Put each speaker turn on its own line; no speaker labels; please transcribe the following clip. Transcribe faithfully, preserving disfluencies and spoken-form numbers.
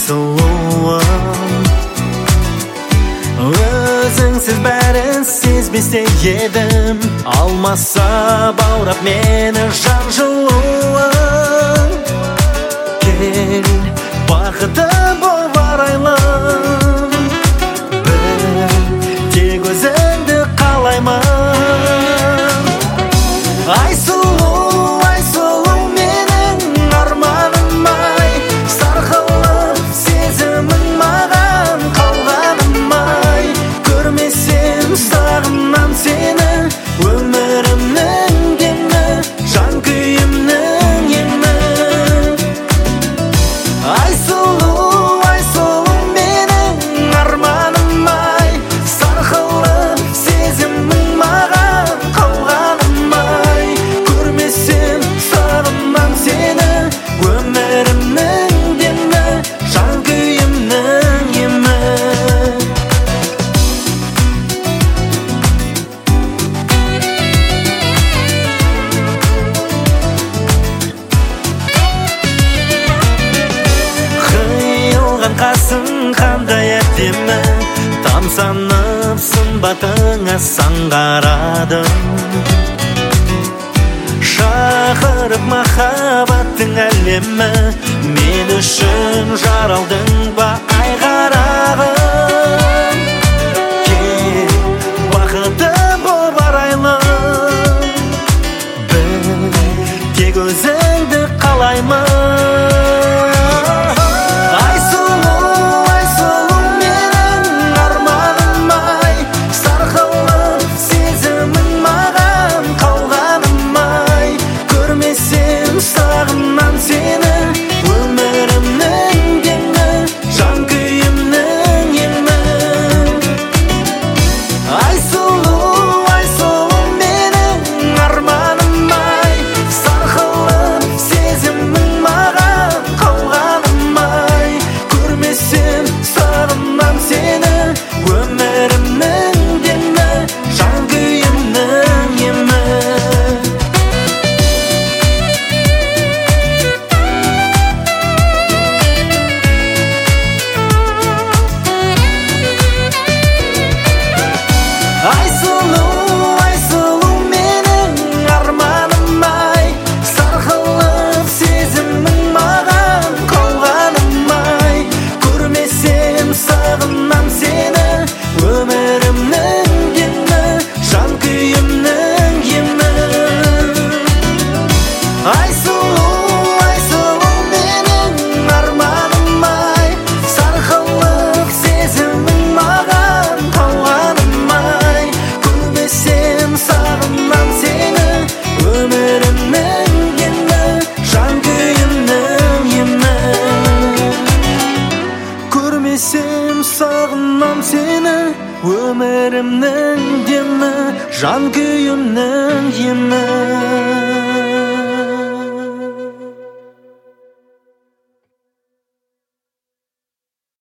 сұлуым, өзіңсіз бәрін сезбесе едім, алмаса баурап мені жан жылуың. Кел, бақыты бол арайлым, бір тек өзіңді қалаймын. Ай сұлу, ай сұлу менің арманым ай, сарқылып сезімің маған қалғаным ай. Көрмесем сағынам сені, өмірімнің демі, жан күйімнің емі. Ай сұлу, ай сұлу менің арманым ай, сарқылып сезімің маған қалғаным ай. Көрмесем сағынам сені, өмірімнің демі, жан күйімнің емі. Қиылған қасың қандай әдемі, тамсанып сымбатыңа саңғарадым. Шақырып махаббаттың әлемі, мен үшін жаралдың ба ай қарағым. Кел, бақыты бол арайлым, бір тек өзіңді қалаймын. Ай сұлу, ай сұлу менің арманым ай, сарқылып сезімің маған қалғаным ай. Көрмесем сағынам сені, өмірімнің демі, жан күйімнің емі. Ай сұлу, ай сұлу менің арманым ай, сарқылып сезімің маған қалғаным ай. Көрмесем сағынам сені, өмірімнің демі, жан күйімнің емі. Ай сұлу, ай сұлу менің арманым ай, сарқылып сезімің маған қалғаным ай. Көрмесем сағынам сені, өмірімнің демі, жан күйімнің емі. Ай сұлу, ай сұлу менің арманым ай, сарқылып сезімің маған қалғаным ай. Көрмесем сағынам сені, өмірімнің демі, жан күйімнің емі. Көрмесем сағынам сені, өмірімнің демі, жан күйімнің емі.